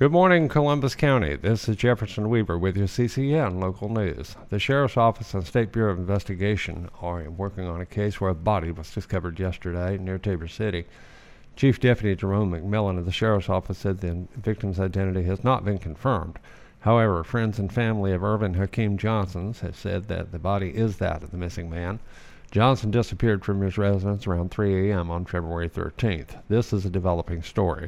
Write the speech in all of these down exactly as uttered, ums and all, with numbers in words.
Good morning, Columbus County. This is Jefferson Weaver with your C C N local news. The Sheriff's Office and State Bureau of Investigation are working on a case where a body was discovered yesterday near Tabor City. Chief Deputy Jerome McMillan of the Sheriff's Office said the victim's identity has not been confirmed. However, friends and family of Irvin Hakeem Johnson have said that the body is that of the missing man. Johnson disappeared from his residence around three a.m. on February thirteenth. This is a developing story.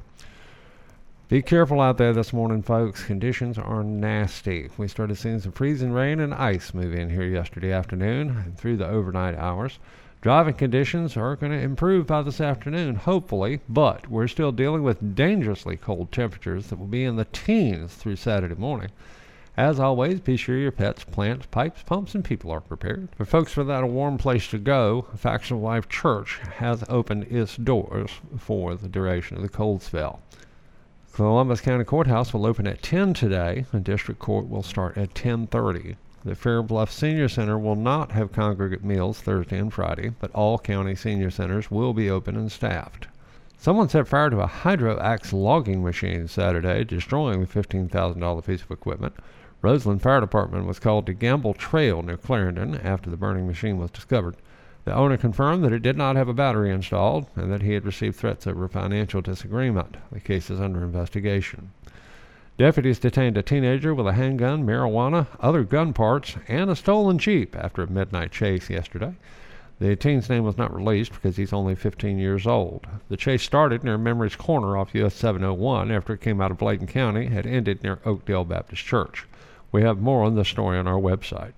Be careful out there this morning, folks. Conditions are nasty. We started seeing some freezing rain and ice move in here yesterday afternoon and through the overnight hours. Driving conditions are going to improve by this afternoon, hopefully, but we're still dealing with dangerously cold temperatures that will be in the teens through Saturday morning. As always, be sure your pets, plants, pipes, pumps, and people are prepared. For folks without a warm place to go, Factional Life Church has opened its doors for the duration of the cold spell. Columbus County Courthouse will open at ten today, and District Court will start at ten thirty. The Fair Bluff Senior Center will not have congregate meals Thursday and Friday, but all county senior centers will be open and staffed. Someone set fire to a Hydro-Axe logging machine Saturday, destroying the fifteen thousand dollars piece of equipment. Roseland Fire Department was called to Gamble Trail near Clarendon after the burning machine was discovered. The owner confirmed that it did not have a battery installed and that he had received threats over a financial disagreement. The case is under investigation. Deputies detained a teenager with a handgun, marijuana, other gun parts, and a stolen Jeep after a midnight chase yesterday. The teen's name was not released because he's only fifteen years old. The chase started near Memory's Corner off U S seven oh one after it came out of Bladen County, had ended near Oakdale Baptist Church. We have more on this story on our website.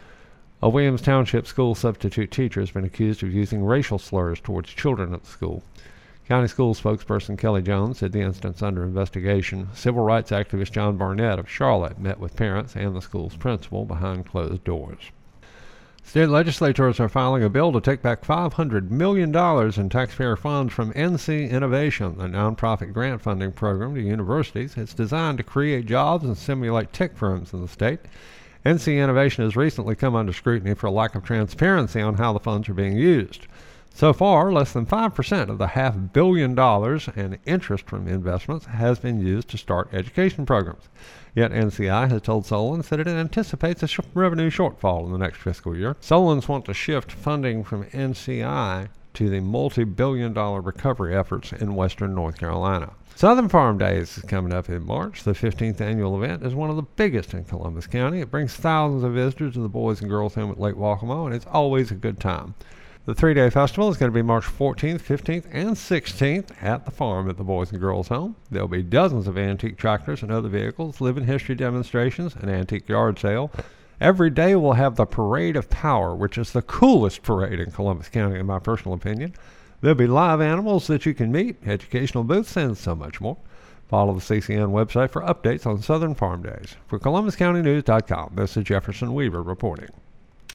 A Williams Township school substitute teacher has been accused of using racial slurs towards children at the school. County School spokesperson Kelly Jones said the incident's under investigation. Civil rights activist John Barnett of Charlotte met with parents and the school's principal behind closed doors. State legislators are filing a bill to take back five hundred million dollars in taxpayer funds from N C Innovation, a nonprofit grant funding program to universities. It's designed to create jobs and stimulate tech firms in the state. N C Innovation has recently come under scrutiny for a lack of transparency on how the funds are being used. So far, less than five percent of the half billion dollars and interest from investments has been used to start education programs. Yet N C I has told Solons that it anticipates a sh- revenue shortfall in the next fiscal year. Solons want to shift funding from N C I to the multi-billion dollar recovery efforts in western North Carolina. Southern Farm Days is coming up in March. The fifteenth annual event is one of the biggest in Columbus County. It brings thousands of visitors to the Boys and Girls Home at Lake Waccamaw, and it's always a good time. The three-day festival is going to be March fourteenth, fifteenth, and sixteenth at the farm at the Boys and Girls Home. There'll be dozens of antique tractors and other vehicles, living history demonstrations, an antique yard sale. Every day we'll have the Parade of Power, which is the coolest parade in Columbus County, in my personal opinion. There'll be live animals that you can meet, educational booths, and so much more. Follow the C C N website for updates on Southern Farm Days. For Columbus County News dot com, this is Jefferson Weaver reporting.